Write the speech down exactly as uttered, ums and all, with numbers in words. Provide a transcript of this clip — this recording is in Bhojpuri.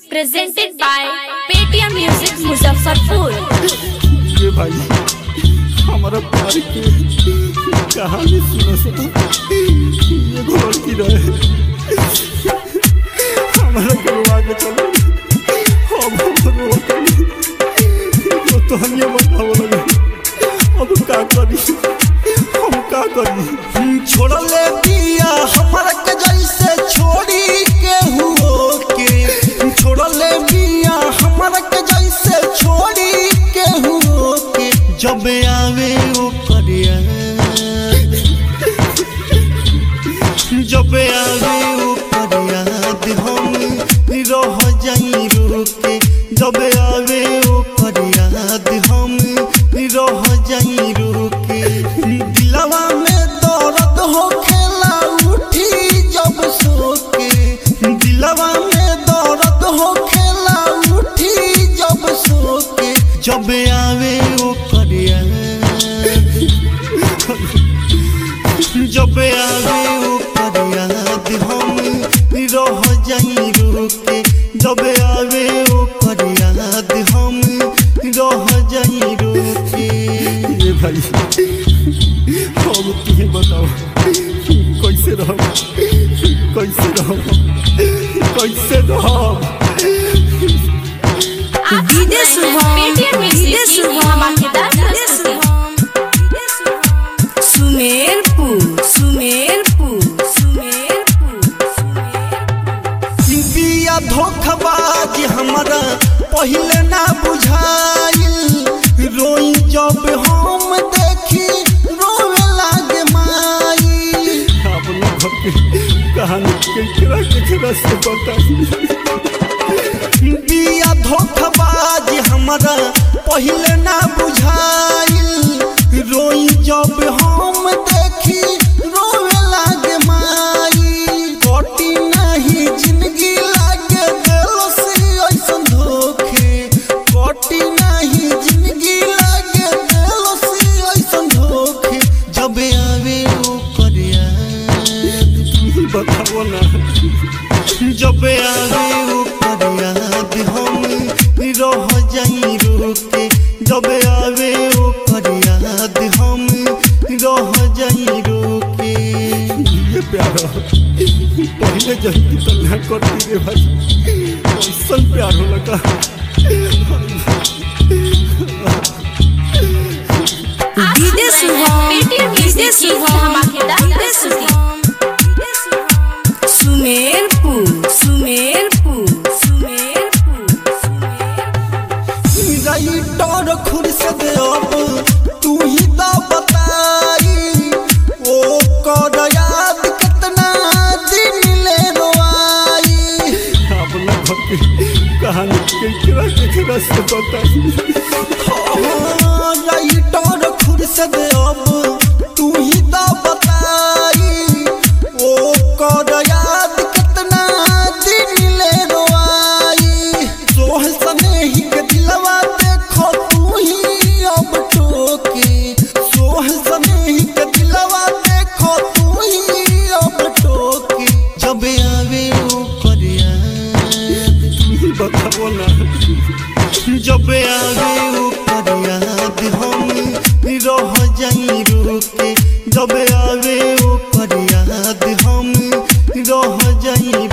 presented by Paytm Music Muzaffarpur। ये भाई हमारा प्यार की कहानी सुनो सुनो ये घोड़ की रहे हमारा गुरुआ के चलो अब हम तो हम ये बताओ लगे अब क्या करी हम क्या करी छोड़ ले पिया हमारा के जैसे छोड़ी के हुओ के छोड़ ले पिया हमारा के जैसे छोड़ी के हुओ के जब आवे ओ करिया जब आवे ओ करिया हम रह जाई रोके जब आवे ओ करिया हम रह जाई रोके दिलवा में दर्द हो खेला उठी जब सोके दिलवा में दर्द हो खेला उठी जब सोके जब आवे ओ करिया जब आवे ओ करिया हम रह जाई रोके जब आवे ओ करिया हम रह जाई रोके ये भाई अब तुम्हें बताओ कैसे रहो कैसे रहो कैसे रहो डीजे शुभम Paytm Music की धमाकेदार प्रस्तुति। सुमेरपुर सुमेरपुर सुमेरपुर बिया धोखबाज हमारा पहले ना बुझाइल रोई जब हम देखी रोवे लागे माई आप लोग अपनी कहानी केकरा केकरा से बताइए बिया धोखबाज हमारा पहले ना बुझाइल रोई जब हम देखी रोवे लागे माई कटी नहीं जिंदगी लागे दिल से ऐसन धोखे कटी नहीं जिंदगी लागे दिल से ऐसन धोखे जब आवे ओ करिया बताओ ना जब आवे ओ करिया हम रह जाई रोके जब आवे ओ करिया हम रह जाई रोके ये प्यार पहले जल्दी तल्ला करती रे भाई ऐसा प्यार हो लगा डीजे शुभम Paytm Music की धमाकेदार प्रस्तुति। सुमेरपुर सुमेरपुर सुमेरपुर राइटर खुद से दे अब तू ही तो बताई ओ कर याद कितना दिन ले रोआई आप लोग अपनी कहानी केकरा केकरा से बताइए राइटर खुद से दे अब तू ही तो बताई ओ कर याद कितना दिन ले रोआई सोह सने ही के दिलवा देखो तू ही अब टोके सोह सने ही के दिलवा देखो तू ही अब टोके जब आवे ओ करिया बताओ ना जब आवे ओ करिया हम रह जाई रोके जब आवे ओ करिया हम रह जाई